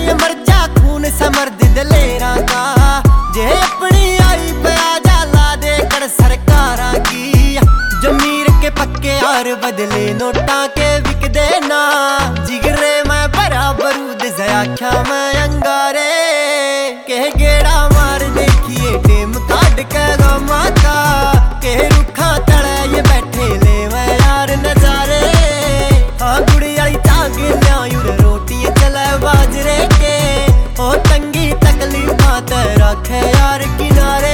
ये मर्जा खून समर्द दलेरा का। जे अपनी आई पे आजा ला दे कर सरकारा की। जमीर के पक्के यार बदले नोटा के विक देना। जिगरे मैं बराबर आख्या मैं अंगारे के गेड़ा मार देखिए टेम काट के गमा का। के रुखा तड़े ये बैठे ले मैं यार नजारे। हाँ गुड़ी आई चाग ल्यायूर रोटी चले बाजरे के। ओ तंगी तकलीफ रखे यार किनारे।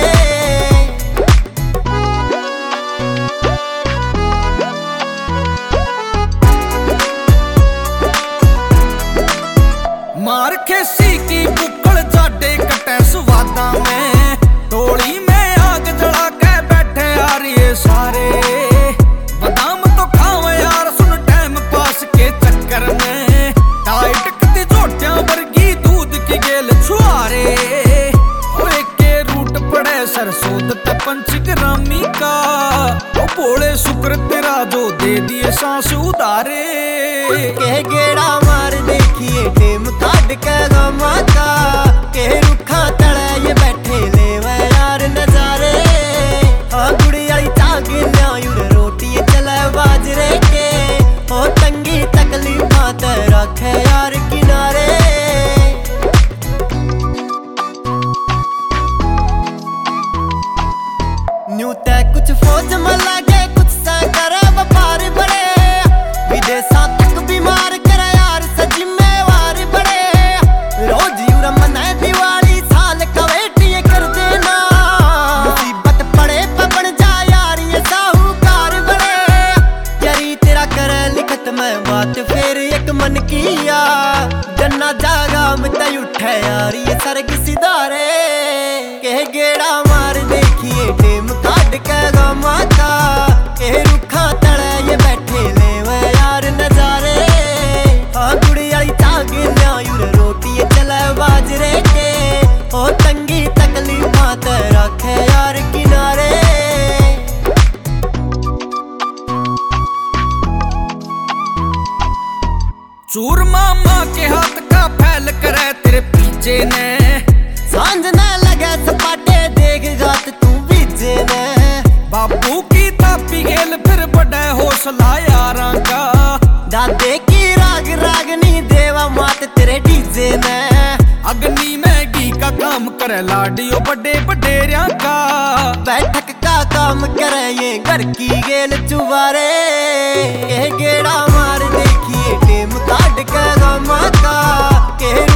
मार खेसी की बुक्कड़ जाडे कटे स्वादा में। टोली में आग जला के बैठे यार ये सारे। बादाम तो खावे यार सुन टाइम पास के चक्कर में। टाइट कती जोटियां वर्गी दूध की गेल छुआरे। के रूट पड़े सरसों पंचग्रामी का। वो बोले शुक्र तेरा जो दे दिए सांस उधारे। के गेड़ा मार देखिए टेम काट के गमा का। के रुखा तड़े ये बैठे ले मैं यार नजारे। हाँ गुड़ी आई चाग ल्यायूर रोटी चले बाजरे के। ओ तंगी तकलीफ रखे यार किनारे। न्यू तय कुछ फौज में लगे कुछ से करे व्यापार बड़े। विदेशा तक बीमार करे यार जिम्मेवार बड़े। रोज यूरा मनाए दिवाली साल कवेटी कर देना। मुसीबत पड़े पे बन जा यार ये साहूकार बड़े। यारी तेरा करे लिखत में बात फिर एक मन किया। जन्ना जागा में तय उठे यार ये सरग सिधारे। के गेड़ा मार देखिए टेम काट के गमा का। के रुखा तड़े ये बैठे ले मैं यार नजारे। हाँ गुड़ी आई चाग ल्यायूर रोटी चले बाजरे के। ओ तंगी तकलीफ रखे यार किनारे। चूर मामा के हाथ का फैल करे तेरे पीछे ने। सांझ न लगे सपाटे देख गात तू बीजे ने। बाबू की तापी गेल फिर बड़ा हौसला यारा का। दादे की राग रागनी देवा मात तेरे डीजे ने। अग्नि में घी का काम करे लाडियो बड़े बडेरिया का। बैठक का काम करे ये घर की गेल चुबारे। के गेड़ा मार देखिए टेम काट के गमा का। के